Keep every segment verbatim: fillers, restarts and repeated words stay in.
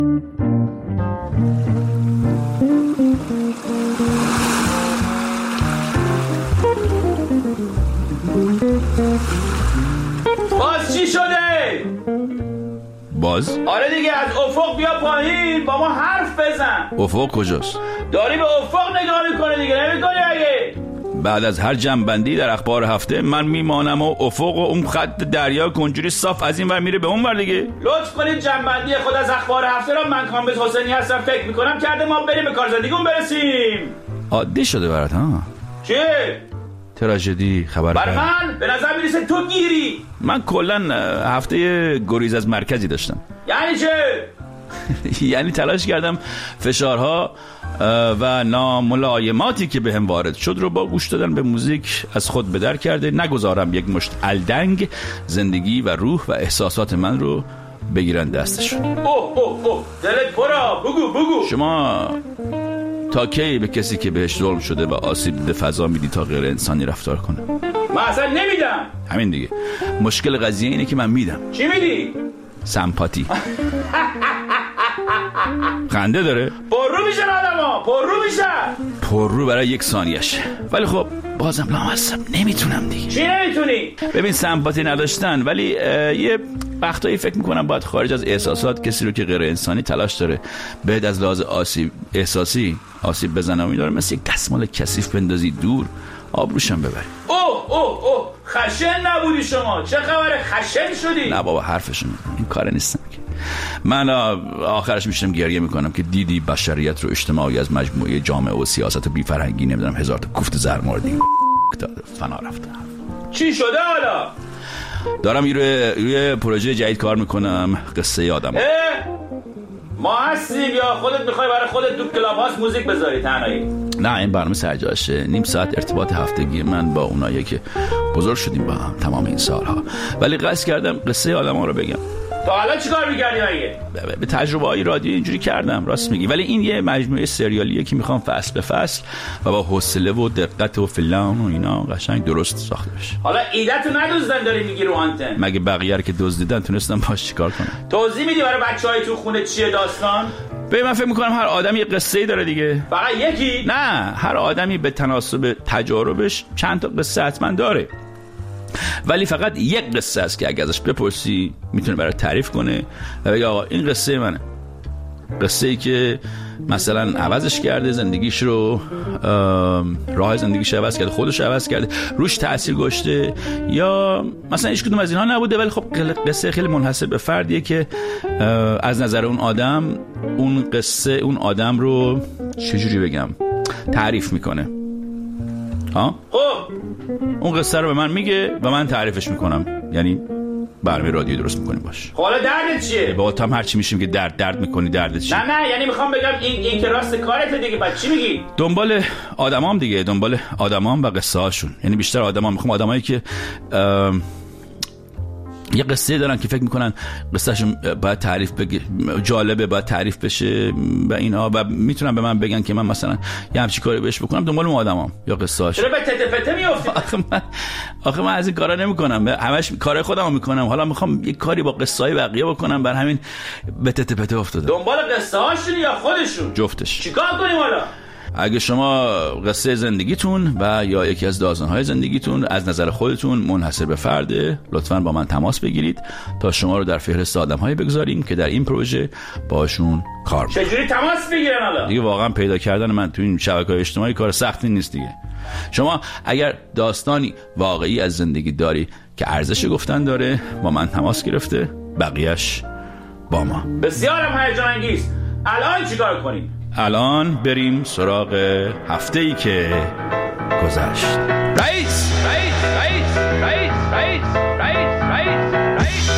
باز چی شده؟ باز؟ آره دیگه، از افق بیا پایین با ما حرف بزن. افق کجاست؟ داری به افق نگاه میکنه دیگه، نمیکنی اگه؟ بعد از هر جنبندی در اخبار هفته من میمانم و افق و اون خط دریا کنجوری صاف از این ور میره به اون ور دیگه. لطف کنید جنبندی خود از اخبار هفته را من کامبیز حسینی هستم فکر میکنم کرده ما بریم به کار زندگیمون برسیم. عادی شده برات ها؟ چیه؟ تراژدی خبر بر من به نظر میرسه تو گیری. من کلا هفته گریز از مرکزی داشتم. یعنی چه؟ یعنی تلاش کردم فشارها و ناملایماتی که بهم وارد شد رو با گوش دادن به موزیک از خود به در کرده نگذارم یک مشت الدنگ زندگی و روح و احساسات من رو بگیرن دستشون. اوه اوه اوه دلت پرا، بگو بگو. شما تا کی به کسی که بهش ظلم شده و آسیب دیده فضا میدی تا غیر انسانی رفتار کنه؟ من اصلا نمیدم. همین دیگه، مشکل قضیه اینه که من میدم. چی میدی؟ سمپاتی. خنده داره؟ پررو میشن آدم ها، پررو میشن. پررو برای یک ثانیه‌اش، ولی خب بازم لامصب نمیتونم دیگه. چی نمیتونی؟ ببین سمپاتی نداشتن، ولی یه وقتایی فکر میکنم باید خارج از احساسات کسی رو که غیر انسانی تلاش داره بهت از لحاظ آسیب احساسی آسیب بزنه و میداره مثل یک دستمال کثیف بندازی دور، آبروشم ببری. اوه اوه اوه خشن نبودی شما؟ چه خبره خشن شدی؟ نه بابا حرفشون این کار نیستم که. من آخرش میشم گریه میکنم که دیدی بشریت رو اجتماعی از مجموعه جامعه و سیاست بی فرهنگی نمیدونم هزار تا کوفت زرماردی فنا رفته. چی شده حالا؟ دارم روی روی پروژه جدید کار میکنم، قصه آدم. ما هستیم یا خودت میخوای برای خودت تو کلاب هاست موزیک بذاری تنهایی؟ نه این برنامه سرجاشه، نیم ساعت ارتباط هفتگی من با اونایی که بزرگ شدیم با هم تمام این سالها، ولی قصد کردم قصه آدما رو بگم. تا حالا چیکار می‌کردی مگه؟ به تجربه های رادیو اینجوری کردم، راست میگی، ولی این یه مجموعه سریالیه که میخوام فصل به فصل و با حوصله و دقت و فلان و اینا قشنگ درست ساخته بشه. حالا ایده‌تو ندوزدن داری میگی رو آنتن؟ مگه بقیه رو که دزدیدن تونستم باش چیکار کنم؟ توضیح میدی برای بچهای تو خونه چیه داستان؟ به من فکر میکنم هر آدمی یه قصه‌ای داره دیگه. فقط یکی؟ نه، هر آدمی به تناسب تجاربش چند تا قصه حتما داره، ولی فقط یک قصه است که اگه ازش بپرسی میتونه برات تعریف کنه و بگه آقا این قصه منه، قصه ای که مثلا عوضش کرده زندگیش رو، راه زندگیش عوض کرده، خودش عوض کرده، روش تأثیر گذاشته، یا مثلا هیچ کدوم از اینها نبوده ولی خب قصه خیلی منحصر به فردیه که از نظر اون آدم اون قصه اون آدم رو چجوری بگم تعریف میکنه. ها؟ خب اون قصه رو به من میگه و من تعریفش میکنم، یعنی برنامه رادیو درست میکنیم باش. حالا دردت چیه؟ با هم هرچی میشیم که درد درد میکنی، دردت چیه؟ نه نه یعنی میخوام بگم این این که راست کارته دیگه، بعد چی میگی؟ دنبال آدمام دیگه، دنبال آدمام و قصه هاشون، یعنی بیشتر آدمام میخوام آدمایی که یه قصه دارن که فکر میکنن قصهشون باید تعریف بگه، جالبه باید تعریف بشه و اینا، و میتونن به من بگن که من مثلا یه همچین کاری بهش بکنم. دنبال اون آدمام یا قصه‌هاش. چرا به تته پته میافتی؟ آخه من آخه من از این کارا نمیکنم، همش کارهای خودمو میکنم، حالا میخوام یه کاری با قصه‌های بقیه بکنم، بر همین به تته پته افتادم. دنبال قصه هاشون یا خودشون؟ جفتش. چیکار کنیم حالا؟ اگه شما قصه زندگیتون و یا یکی از داستان‌های زندگیتون از نظر خودتون منحصر به فرده، لطفاً با من تماس بگیرید تا شما رو در فهرست آدم‌هایی بگذاریم که در این پروژه باشون کار می‌کنیم. چجوری تماس بگیرن حالا؟ دیگه واقعا پیدا کردن من تو این شبکه‌های اجتماعی کار سختی نیست دیگه. شما اگر داستانی واقعی از زندگی داری که ارزش گفتن داره، با من تماس گرفته، بقیه‌اش با ما. بسیارم هیجان انگیز. الان چیکار کنیم؟ الان بریم سراغ هفته‌ای که گذشت. رئیس رئیس رئیس رئیس رئیس رئیس رئیس رئیس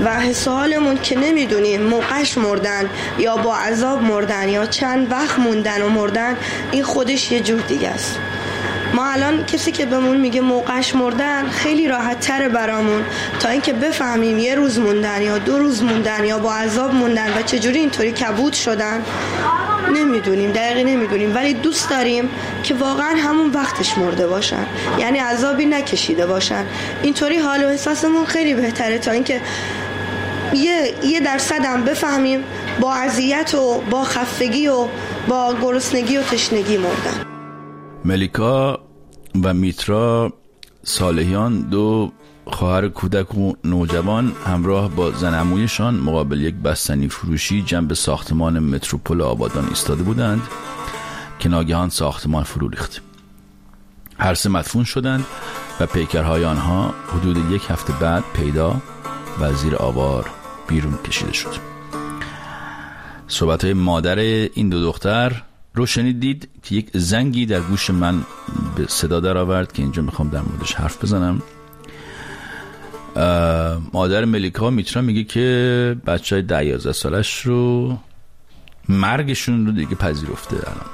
و حس حالمون که نمیدونیم موقعش مردن یا با عذاب مردن یا چند وقت موندن و مردن، این خودش یه جور دیگه است. ما الان کسی که بهمون میگه موقعش مردن خیلی راحت تره برامون تا اینکه بفهمیم یه روز موندن یا دو روز موندن یا با عذاب موندن و چجوری اینطوری کبود شدن نمیدونیم، دقیقی نمیدونیم، ولی دوست داریم که واقعا همون وقتش مرده باشن، یعنی عذابی نکشیده باشن. اینطوری حال و احساسمون خیلی بهتره تا اینکه یه یه درصد هم بفهمیم با اذیت و با خفگی و با گرسنگی و تشنگی مردن. ملیکا و میترا صالحیان، دو خواهر کودک و نوجوان، همراه با زن عمویشان مقابل یک بستنی فروشی جنب ساختمان متروپول آبادان ایستاده بودند که ناگهان ساختمان فرو ریخت. هر سه مدفون شدند و پیکرهای آنها حدود یک هفته بعد پیدا و زیر آوار بیرون کشیده شد. صحبت‌های مادر این دو دختر رو شنیدید که یک زنگی در گوش من به صدا در آورد که اینجا میخوام در موردش حرف بزنم. مادر ملیکا میترا میگه که بچه های ده یازده سالش رو مرگشون رو دیگه پذیرفته الان،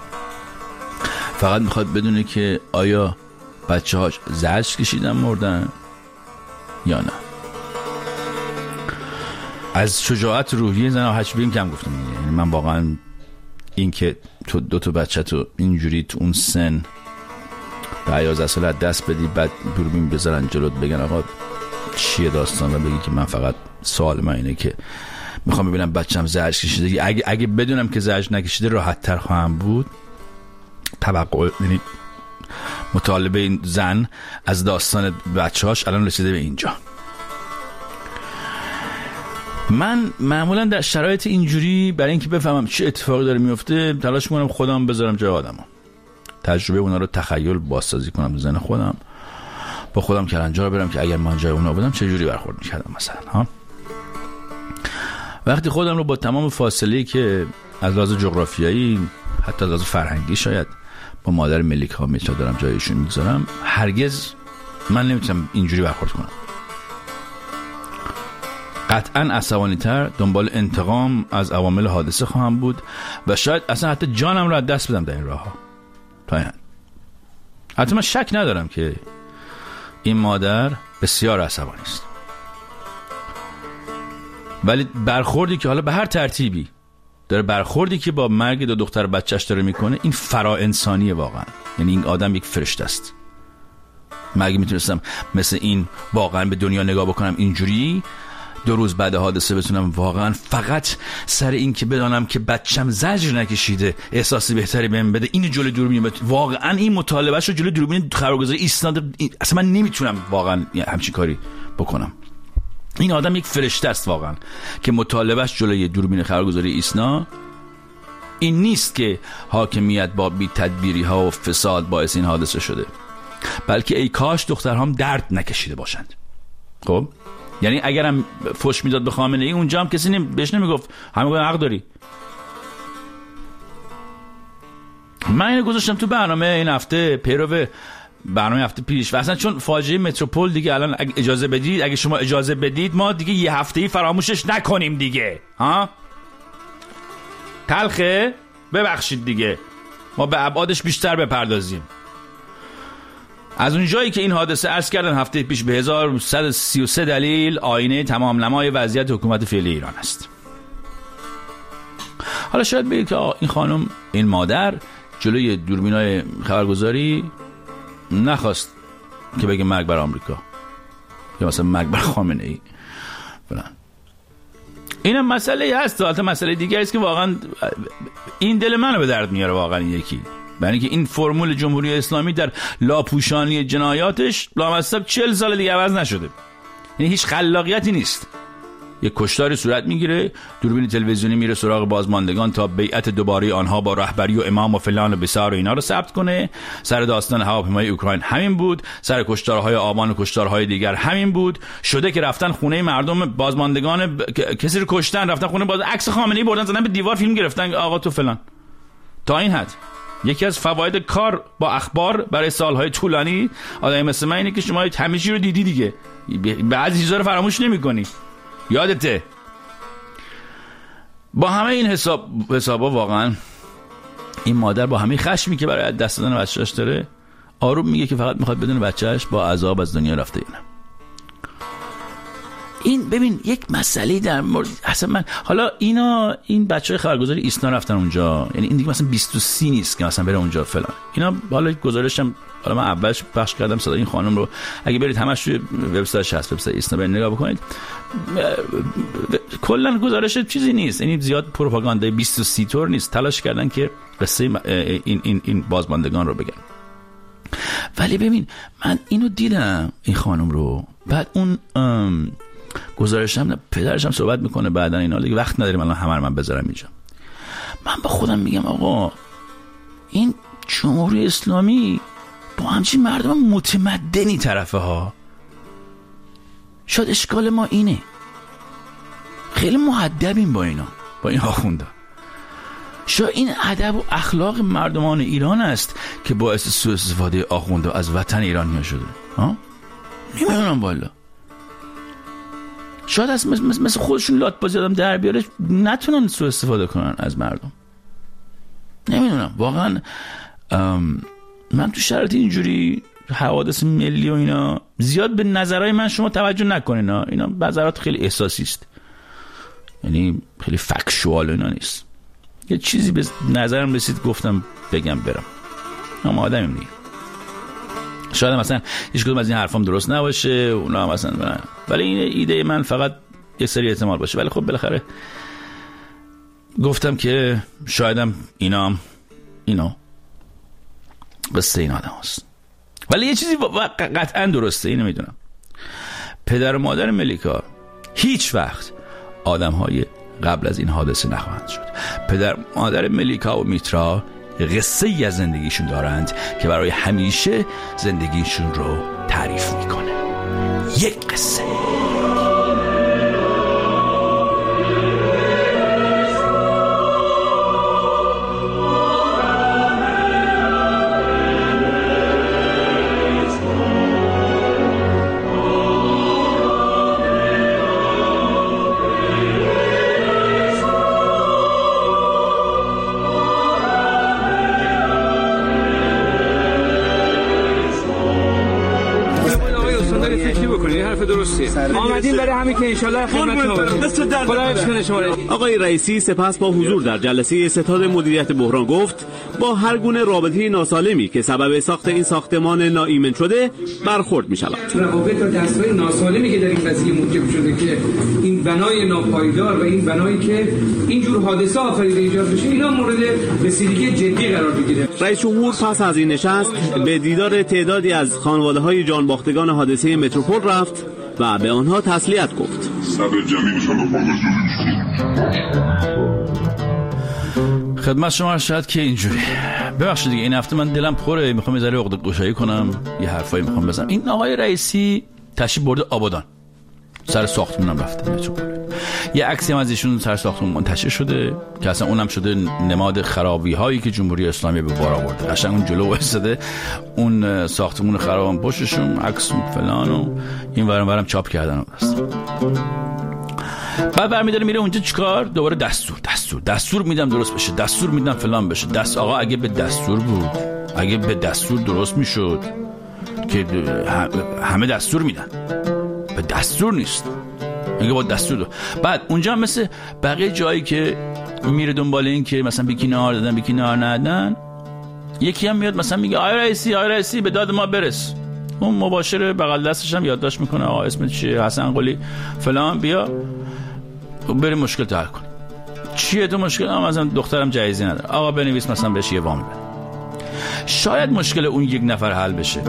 فقط میخواد بدونه که آیا بچه هاش زجر کشیدن مردن یا نه. از شجاعت روحی زن هاش بیم کم گفتم دیگه. یعنی من واقعا این که تو دو تا بچه تو اینجوری تو اون سن ده یازده سال دست بدی، بعد دوربین بذارن جلوت بگن آقا چیه داستان، و بگی که من فقط سوال من اینه که میخوام ببینم بچه‌م زجر کشیده. اگه اگه بدونم که زجر نکشیده راحت تر خواهم بود. توقع، یعنی مطالبه این زن از داستان بچه‌هاش الان رسیده به اینجا. من معمولا در شرایط اینجوری برای اینکه بفهمم چه اتفاقی داره میفته تلاش میکنم خودم بذارم جای آدمو، تجربه اونا رو تخیل بازسازی کنم تو ذهن خودم، با خودم کلنجار برم که اگر من جای اونا بودم چه جوری برخورد میکردم مثلا. ها وقتی خودم رو با تمام فاصله‌ای که از لحاظ جغرافیایی حتی از لحاظ فرهنگی شاید با مادر ملیکا میتونم دارم جایشون میگذارم، هرگز من نمیتونم اینجوری برخورد کنم. قطعا عصبانی‌تر دنبال انتقام از عوامل حادثه خواهم بود و شاید اصلا حتی جانم رو از دست بدم در این راه ها. تا این حتی من شک ندارم که این مادر بسیار عصبانی است، ولی برخوردی که حالا به هر ترتیبی داره، برخوردی که با مرگ دو دختر بچهش داره میکنه، این فرا انسانیه واقعا. یعنی این آدم یک فرشته است. من اگه میتونستم مثل این واقعا به دنیا نگاه بکنم اینجوری، دو روز بعد حادثه بتونم واقعا فقط سر این که بدانم که بچم زجر نکشیده احساسی بهتری بهم بده، اینو جلوی دوربین واقعا این مطالبهش رو جلوی دوربین خبرگزاری ایستاده، اصلا من نمیتونم واقعا همچین کاری بکنم. این آدم یک فرشته است واقعا که مطالبهش جلوی دوربین خبرگزاری ایسنا این نیست که حاکمیت با بی تدبیری ها و فساد باعث این حادثه شده، بلکه ای کاش دخترهام درد نکشیده باشند. خب یعنی اگرم فوش میداد به خامنه ای اونجا هم کسی نمی... بهش نمیگفت همه گفتن حق داری. من اینو گذاشتم تو برنامه این هفته، پیرو برنامه هفته پیش، و اصلا چون فاجعه متروپول دیگه الان اگه اجازه بدید اگه شما اجازه بدید ما دیگه یه هفته‌ای فراموشش نکنیم دیگه. ها تلخه ببخشید دیگه، ما به ابعادش بیشتر بپردازیم. از اون جایی که این حادثه عرض کردن هفته پیش به هزار و صد و سی و سه دلیل آینه تمام نمای وضعیت حکومت فعلی ایران است. حالا شاید بگید که این خانم، این مادر جلوی دوربینای خبرگزاری نخواست که بگه مرگ بر آمریکا یا مثلا مرگ بر خامنه ای فلان. اینم مسئله هست. البته مسئله دیگه است که واقعا این دل منو به درد میاره واقعا. این یکی یعنی که این فرمول جمهوری اسلامی در لاپوشانی جنایاتش لامصب چهل سال دیگه عوض نشده. یعنی هیچ خلاقیتی نیست. یک کشتاری صورت میگیره، دوربین تلویزیونی میره سراغ بازماندگان تا بیعت دوباره آنها با رهبری و امام و فلان و بسار و اینا رو ثبت کنه. سر داستان هواپیمای اوکراین همین بود، سر کشتارهای آبان و کشتارهای دیگر همین بود. شده که رفتن خونه مردم بازماندگان ب... کسی رو کشتن، رفتن خونه باز عکس خامنه‌ای بردن زدن به دیوار فیلم گرفتن آقا تو فلان. تا این حد. یکی از فواید کار با اخبار برای سالهای طولانی آدم مثل من اینه که شما همه چی رو دیدی دیگه، بعضی چیزا رو فراموش نمی‌کنی. یادته. با همه این حساب حسابا واقعا این مادر با همه خشمی که برای دست دادن بچه‌اش داره آروم میگه که فقط میخواد بدونه بچه‌اش با عذاب از دنیا رفته یا نه. این ببین یک مسئله در مورد اصلا من حالا اینا این بچهای خبرگزاری ایسنا رفتن اونجا، یعنی این دیگه مثلا بیست و سه نیست که مثلا بره اونجا فلان اینا. حالا گزارشم حالا من اولش پخش کردم صدای این خانم رو، اگه برید همش توی وبسایتش هست، وبسایت ایسنا برید نگاه بکنید. کلا گزارش چیزی نیست، یعنی زیاد پروپاگاندای بیست و سه طور نیست، تلاش کردن که قصه این این این بازماندگان رو بگن. ولی ببین من اینو دیدم این خانم رو، بعد اون گزارشم پدرشم صحبت میکنه بعدن اینا، دیگه وقت نداریم الان همه رو من بذارم اینجا. من با خودم میگم آقا این جمهوری اسلامی با همچین مردم متمدنی طرفه ها، شاید اشکال ما اینه خیلی مؤدبیم با اینا، با این آخوندا. شاید این ادب و اخلاق مردمان ایران است که باعث سوء استفاده آخوندا از وطن ایرانی شده. ها نمیدونم والا، شاید از مثل, مثل خودشون لات بازی آدم در بیاره نتونن سوء استفاده کنن از مردم. نمیدونم واقعا. من تو شرایط اینجوری حوادث ملی و اینا زیاد به نظرهای من شما توجه نکنین، اینا نظرات خیلی احساسی است، یعنی خیلی فکشوال اینا نیست. یه چیزی به نظرم رسید گفتم بگم برم، اما آدمیم دیگه. شاید مثلا هیچ کدوم از این حرفام درست نباشه اونا مثلا برن. ولی این ایده من فقط یه سری احتمال باشه. ولی خب بالاخره گفتم که شایدم اینا اینا قصه این آدم هست. ولی یه چیزی قطعا درسته، اینو میدونم، پدر و مادر ملیکا هیچ وقت آدم های قبل از این حادثه نخواهند شد. پدر مادر ملیکا و میترا قصه ای از زندگیشون دارند که برای همیشه زندگیشون رو تعریف میکنه. یک قصه. آمدین برای همین که انشالله خدمت شما. آقای رئیسی سپس با حضور در جلسه ستاد مدیریت بحران گفت با هر گونه رابطه ناسالمی که سبب ساخت این ساختمان ناایمن شده برخورد می شود. روابط و دستگاه ناسالمی که در این قضیه موجب شده که این بنای ناپایدار و این بنایی که اینجور حادثه آفریده ایجاد بشه، اینا مورد رسیدگی جدی قرار بگیره. رئیس جمهور پس از این نشست به دیدار تعدادی از خانواده‌های جانباختگان حادثه متروپول رفت و به آنها تسلیت گفت. خدمت شما شاید که اینجوری. ببخشید دیگه این هفته من دلم پره، میخوام یه ذره عقده گشایی کنم، یه حرفایی میخوام بزنم. این آقای رئیسی تشریف برده آبادان، سر ساختمونم رفته متروپول. یه عکسی هم از ایشون سر ساختمون منتشر شده که اصلا اونم شده نماد خرابی هایی که جمهوری اسلامی به بار آورده. قشنگ اون جلو وایساده، اون ساختمون خرابم پشتشون، عکس فلان و این ورم ورم چاپ کردن است. بعد برمی‌داره میره اونجا چیکار؟ دوباره دستور دستور دستور میدم درست بشه، دستور میدم فلان بشه. دست آقا اگه به دستور بود، اگه به دستور درست میشد که همه دستور میدن، به دستور نیست، میگه با دستور دو. بعد اونجا مثل بقیه جایی که میره دنبال این که مثلا بیکی نهار دادن بیکی نهار ندادن، یکی هم میاد مثلا میگه آقای رئیسی آقای رئیسی به داد ما برس. اون مباشر بغل دستش هم یادداشت میکنه آقا اسمت چیه، حسن قلی فلان، بیا بریم مشکل تو حل کن. چیه تو مشکل؟ آقا مثلا دخترم جایزی نداره، آقا بنویس مثلا بهش یه وام بده. شاید مشکل اون یک نفر حل بشه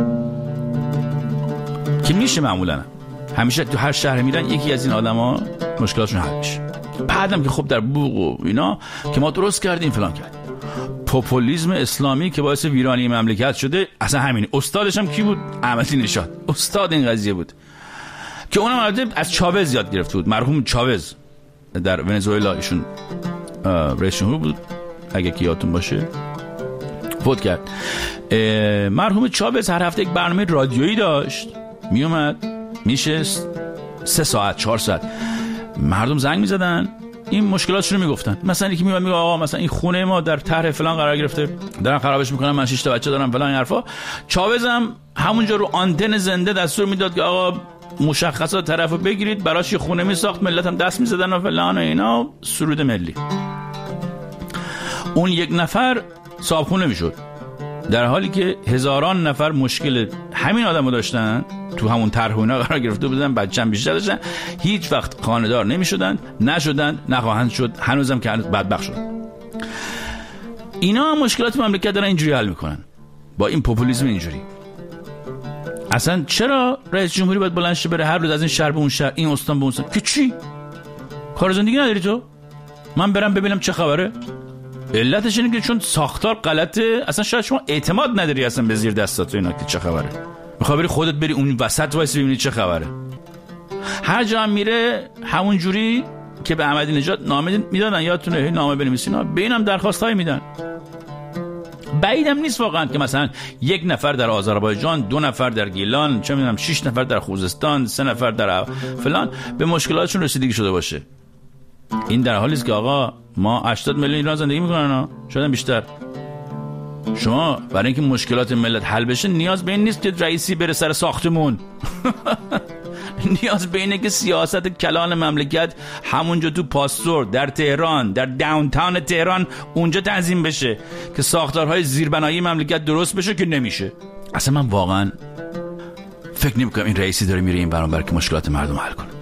که میشه. معمولا همیشه تو هر شهر میرن یکی از این آدما مشکلاتشون حل میشه. بعدم که خب در بوق و اینا که ما درست کردیم فلان کردیم. پوپولیسم اسلامی که باعث ویرانی مملکت شده اصلا همینه. استادش هم کی بود؟ احمدی نژاد استاد این قضیه بود که اونم البته از چاوز یاد گرفته بود. مرحوم چاوز در ونزوئلا ایشون رئیس جمهور بود اگه که یادتون باشه، فوت کرد. مرحوم چاوز هر هفته یک برنامه رادیویی داشت، میومد میشست سه ساعت چهار ساعت مردم زنگ میزدن، این مشکلاتشون رو میگفتن. مثلا یکی میاد میگه آقا مثلا این خونه ما در طرح فلان قرار گرفته، دارن خرابش میکنن، من شش تا بچه دارم فلان حرفا. چاوز هم همونجا رو آنتن زنده دستور میداد که آقا مشخصات طرفو بگیرید، براش یه خونه میساخت، ملت هم دست میزدن و فلان و اینا. سرود ملی. اون یک نفر صاحب خونه میشد، در حالی که هزاران نفر مشکل همین آدمو داشتن، تو همون طرح اینا قرار گرفته بودن، بچه‌ام بیشتر داشتن، هیچ وقت خانه‌دار نمیشدن، نشدن، نخواهند شد، هنوزم که هنوز بدبخت شدن. اینا هم مشکلات مملکت دارن اینجوری حل میکنن، با این پوپولیسم اینجوری. اصلا چرا رئیس جمهوری باید بلند شه بره هر روز از این شهر به اون شهر، این استان به اون استان؟ که چی؟ کار زندگی نداری تو؟ من برم ببینم چه خبره؟ علتش اینه که چون ساختار غلطه، اصلا شاید شما اعتماد نداری اصلا به زیر دستات اینا که چه خبره. میخوای بری خودت بری اون وسط وایس ببینی چه خبره. هر جا هم میره همون جوری که به احمدی نژاد نامه میدادن، یادتونه نامه بنویسین، به اینم درخواستای میدن. بعیدم نیست واقعا که مثلا یک نفر در آذربایجان، دو نفر در گیلان، چه میدونم شش نفر در خوزستان، سه نفر در فلان به مشکلاتشون رسیدگی شده باشه. این در حالی است که آقا ما هشتاد میلیون ایران زندگی میکنن، شاید بیشتر. شما برای اینکه مشکلات ملت حل بشه نیاز به این نیست که رئیسی بره سر ساختمون. نیاز به اینه که سیاست کلان مملکت همونجا تو پاستور در تهران، در داونتاون تهران اونجا تنظیم بشه که ساختارهای زیربنایی مملکت درست بشه، که نمیشه. اصلا من واقعا فکر نمی‌کنم این رئیسی داره میره این برانبر که مشکلات مردم حل کنه.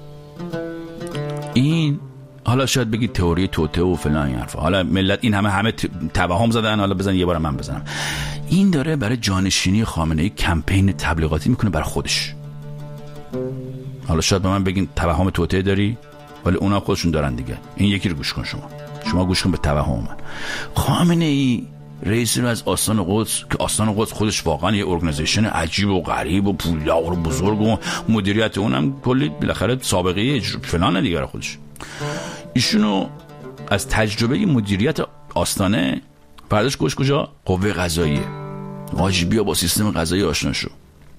این حالا شاید بگید تئوری توته و فلان این حرفا، حالا ملت این همه همه توهم زدن، حالا بزن یه بار من بزنم. این داره برای جانشینی خامنه‌ای کمپین تبلیغاتی میکنه برای خودش. حالا شاید به من بگین توهم توته داری، ولی اونا خودشون دارن دیگه. این یکی رو گوش کن، شما شما گوش کن به توهم من. خامنه‌ای رئیس رو از آستان قدس، که آستان قدس خودش واقعا یه ارگانیزیشن عجیب و غریب و پولدار و بزرگ و مدیریت اونم کلی بالاخره سابقه فلان دیگه خودش، ایشونو از تجربه مدیریت آستانه برداشت گوش کجا؟ قوه قضاییه. واجب بیا با سیستم قضایی آشنا شو.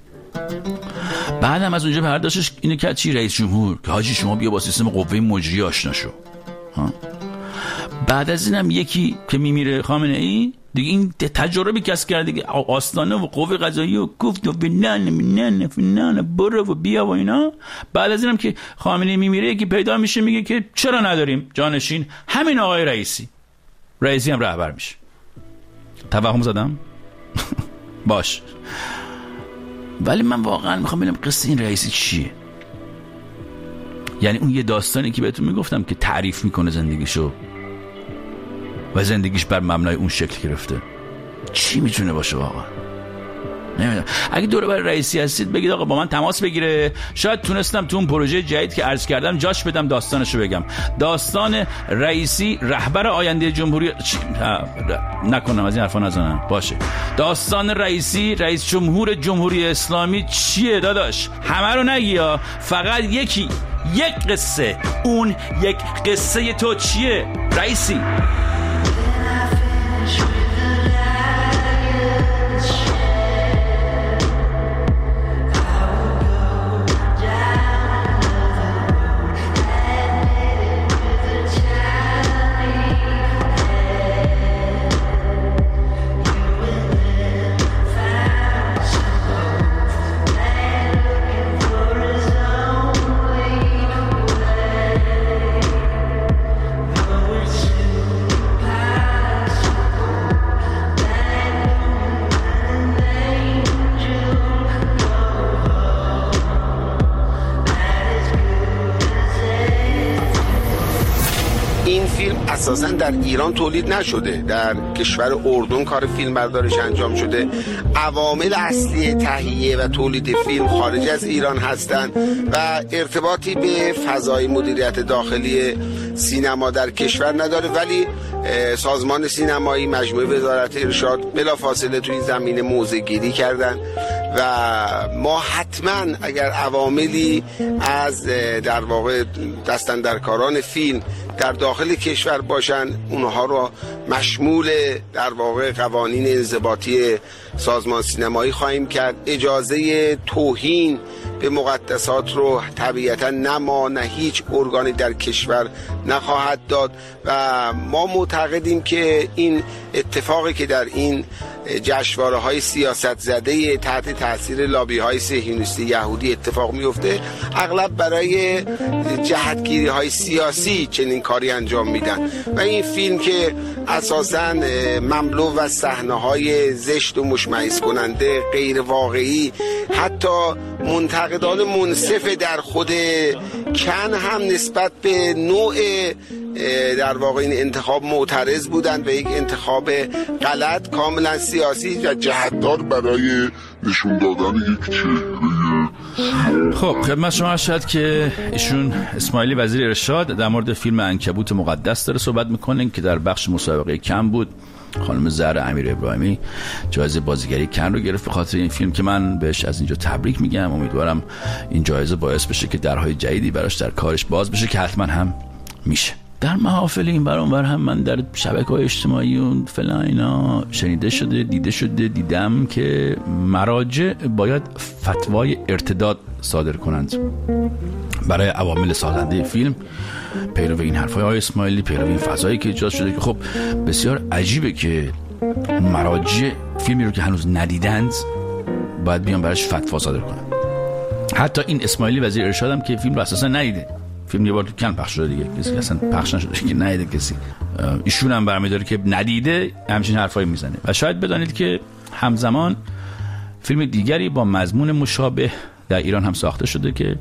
بعدم از اونجا برداشتش اینه که چی؟ رئیس جمهور که حاجی شما بیا با سیستم قوه مجریه آشنا شو. ها؟ بعد از اینم یکی که میمیره خامنه ای دیگه، این تجربه کسب کرده دیگه، آستانه و قوه قضاییه و گفت و فلان منن فلان برو و بیا و اینا. بعد از اینم که خامنه ای میمیره یکی پیدا میشه میگه که چرا نداریم جانشین، همین آقای رئیسی. رئیسی هم رهبر میشه. توهم زدم؟ باش. ولی من واقعا میخوام ببینم قصه این رئیسی چیه. یعنی اون یه داستانی که بهتون میگفتم که تعریف میکنه زندگیشو و زندگیش بر مبنای اون شکل گرفته، چی میتونه باشه واقعا؟ نمیدونم. اگه دور بر رئیسی هستید بگید آقا با من تماس بگیره، شاید تونستم تو اون پروژه جدید که عرض کردم جاش بدم داستانشو بگم. داستان رئیسی رهبر آینده جمهوری چ... نکنم از این حرفا نزنم. باشه. داستان رئیسی رئیس جمهور جمهوری اسلامی چیه داداش؟ همه رو نگی ها، فقط یکی، یک قصه. اون یک قصه تو چیه رئیسی؟ اساساً در ایران تولید نشده، در کشور اردن کار فیلم برداریش انجام شده. عوامل اصلی تهیه و تولید فیلم خارج از ایران هستند و ارتباطی به فضای مدیریت داخلی سینما در کشور نداره، ولی سازمان سینمایی، مجموعه وزارت ارشاد بلافاصله توی زمینه موضع گیری کردن و ما حتما اگر عواملی از در واقع دستاندرکاران فیلم در داخل کشور باشن، اونها رو مشمول در واقع قوانین انضباطی سازمان سینمایی خواهیم کرد. اجازه توهین به مقدسات رو طبیعتا نه ما نه هیچ ارگانی در کشور نخواهد داد و ما معتقدیم که این اتفاقی که در این جشنواره های سیاست زده تحت تاثیر لابی های صهیونیستی یهودی اتفاق میفته اغلب برای جهتگیری های سیاسی چنین کاری انجام میدن و این فیلم که اساساً مملو و صحنه های زشت و مشمئز کننده غیر واقعی، حتی منتقدان منصف در خود کن هم نسبت به نوع در واقع این انتخاب معترض بودند و یک انتخاب غلط کاملا سیاسی و جهتدار برای نشون دادن یک چهره. خب خدمت شما شد که ایشون اسماعیلی وزیر ارشاد در مورد فیلم عنکبوت مقدس داره صحبت میکنه که در بخش مسابقه کن بود. خانم زهرا امیر ابراهیمی جایزه بازیگری کن رو گرفت به خاطر این فیلم که من بهش از اینجا تبریک میگم. امیدوارم این جایزه باعث بشه که درهای جدیدی براش در کارش باز بشه که حتما هم میشه. در محافل این بر اون بر هم من در شبکه‌های اجتماعی و فلان اینا شنیده شده دیده شده دیدم که مراجع باید فتوای ارتداد صادر کنند برای عوامل سازنده فیلم، پیرو این حرفای آقای اسماعیلی، پیرو این فضایی که ایجاد شده که خب بسیار عجیبه که مراجع فیلمی رو که هنوز ندیدند باید بیان براش فتوا صادر کنند. حتی این اسماعیلی وزیر ارشاد هم که فیلم رو اساسا ندیده، فیلم یه بار تو کن پخش شده دیگه، کسی اصلا پخش نشده که ندیده کسی، ایشون هم برمی‌داره که ندیده همچین حرفایی میزنه. و شاید بدانید که همزمان فیلم دیگری با مضمون مشابه در ایران هم ساخته شده که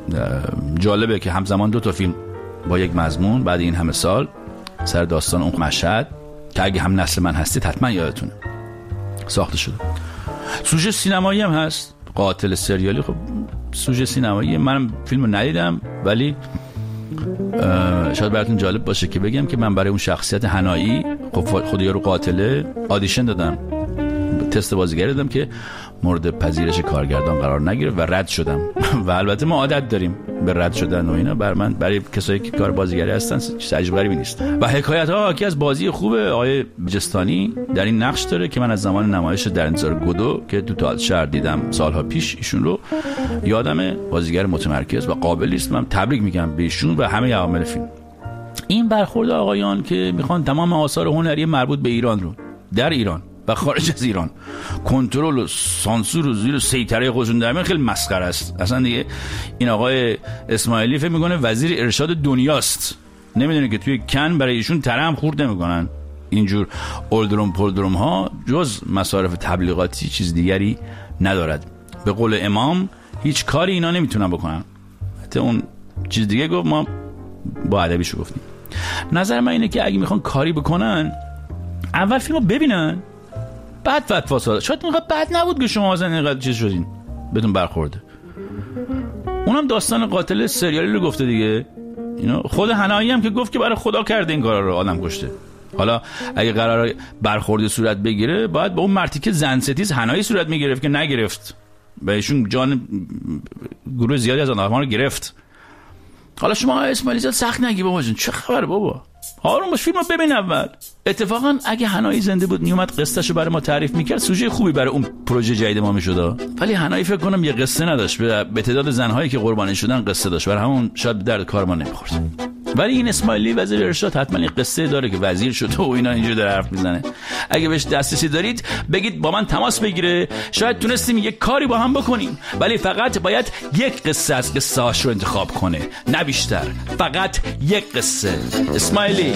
جالبه که همزمان دو تا فیلم با یک مضمون بعد این همه سال سر داستان اون مشهد که اگه هم نسل من هستید حتما یادتونه ساخته شده. سوژه سینمایی هم هست، قاتل سریالی. خب سوژه سینمایی، منم فیلمو ندیدم ولی شاید براتون جالب باشه که بگم که من برای اون شخصیت حنایی خب خود یارو قاتله آدیشن دادم، تست بازیگری دادم که مورد پذیرش کارگردان قرار نگیره و رد شدم. و البته ما عادت داریم به رد شدن و اینا، بر من برای کسایی که کار بازیگری هستن چیز عجیب غریبی نیست. و حکایت ها یکی از بازی خوبه آقای بجستانی در این نقش داره که من از زمان نمایش در انتظار گودو که تو تئاتر شهر دیدم سالها پیش ایشون رو یادمه، بازیگر متمرکز و قابلی است. من تبریک میگم به ایشون و همه عوامل فیلم. این برخورد آقایان که میخوان تمام آثار هنری مربوط به ایران رو در ایران و خارج از ایران کنترل و سانسور و زیر سیطره خودشون در میارن خیلی مسخره است. اصلا دیگه این آقای اسماعیلی فکر میکنه وزیر ارشاد دنیاست، نمیدونه که توی کن برای ایشون ترم خورد نمیکنن. اینجور اولدروم پولدروم ها جز مصارف تبلیغاتی چیز دیگری ندارد. به قول امام هیچ کاری اینا نمیتونن بکنن. حتی اون چیز دیگه گفت، ما با ادبیشو گفتیم. نظر من اینه که اگه میخوان کاری بکنن اول فیلمو ببینن بعد فتوا صادر. شاید اینقدر بد نبود که شما مثلا اینقدر چیز شدین بدون برخورده. اونم داستان قاتل سریالی رو گفته دیگه. اینا خود حنایی هم که گفت که برای خدا کرده این کارا رو، آدم کشته. حالا اگه قراره برخورد صورت بگیره باید با اون مرتیکه زن ستیز حنایی صورت میگرفت که نگرفت و ایشون جان گروه زیادی از آدم‌ها رو گرفت. حالا شما اسماعیلی زاد سخت نگی بابا جون، چه خبر بابا، آروم باش، فیلمو ببین اول. اتفاقا اگه حنایی زنده بود میومد قصهشو برای ما تعریف میکرد، سوژه خوبی برای اون پروژه جدید ما میشد. ولی حنایی فکر کنم یه قصه نداشت، به تعداد زنهایی که قربانی شدن قصه داشت، برای همون شاید درد کار ما نمیخورد. ولی این اسماعیلی وزیر ارشاد حتما یه قصه داره که وزیر شده و اینا اینجوری داره حرف میزنه. اگه بهش دسترسی دارید بگید با من تماس بگیره، شاید تونستیم یه کاری با هم بکنیم. ولی فقط باید یک قصه از قصه‌هاش رو انتخاب کنه، نه بیشتر، فقط یک قصه. اسماعیلی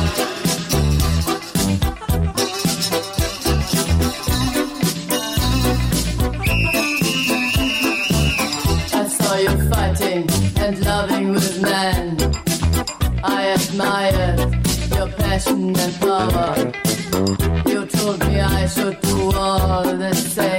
and loving with men. I admire your passion and power. You told me I should do all the same.